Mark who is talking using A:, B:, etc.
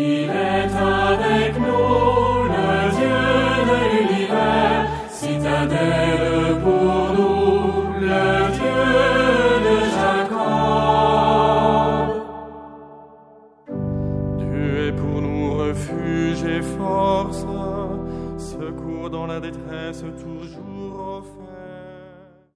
A: Il est avec nous, le Dieu de l'univers, citadelle pour nous, le Dieu de Jacob.
B: Dieu est pour nous refuge et force, secours dans la détresse toujours offert.